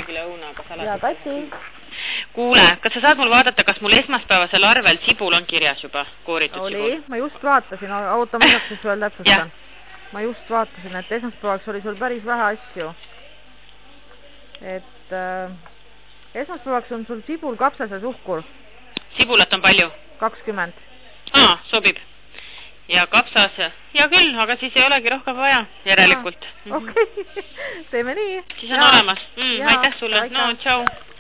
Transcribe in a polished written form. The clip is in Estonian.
mingi lõunaga salat. Ja Kati. Kuule, kas sa saad mul vaadata, kas mul esmaspäevasel arvel sibul on kirjas juba, kooritud oli, sibul? Ma just vaatasin, oota, ma saaks siis veel täpsustan. Ma just vaatasin, et esmaspäevaks oli sul päris vähe asju. Et esmaspäevaks on sul sibul, kapsas ja suhkur. Sibulat on palju? 20. Sobib. Ja kapsas ja küll, aga siis ei olegi rohkem vaja, järelikult. Okei, teeme nii. Siis on olemas. Aitäh sulle. No, tšau.